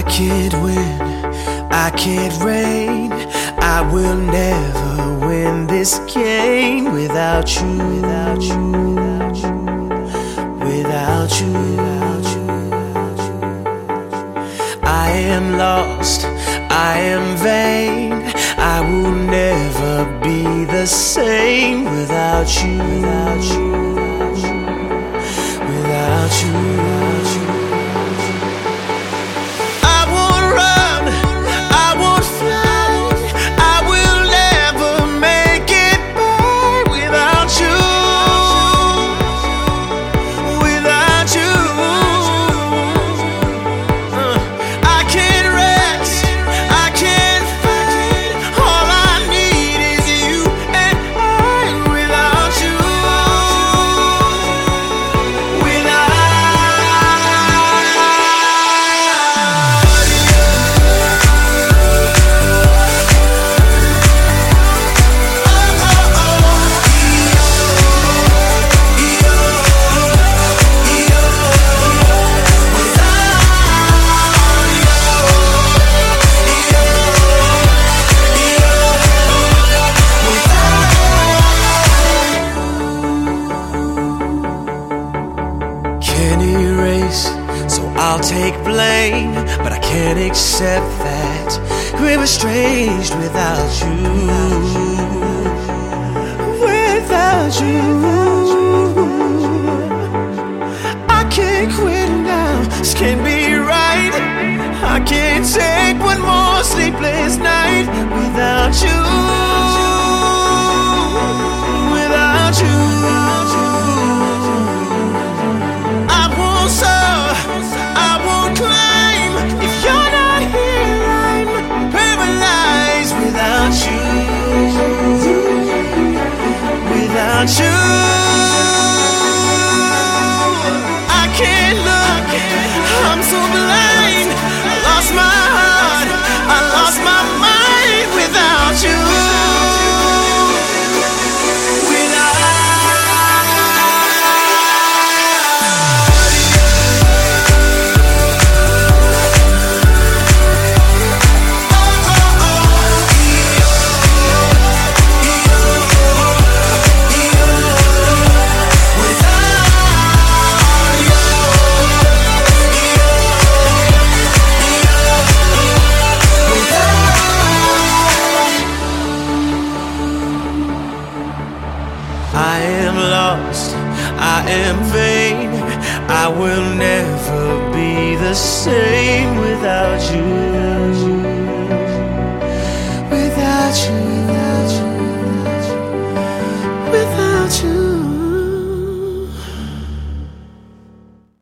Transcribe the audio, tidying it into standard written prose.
can't win, I can't reign. I will never win this game without you, without you, without you, without you, without you. I am lost, I am vain. I will never be the same without you, without you, without you, without you. So I'll take blame, but I can't accept that we're estranged without you, without you. I can't quit now, this can't be right. I can't take one more sleepless night without you, without you. Without you, I can't look, I'm so blind. I lost my heart, I lost my mind without you. I am lost, I am vain. I will never be the same without you, without you.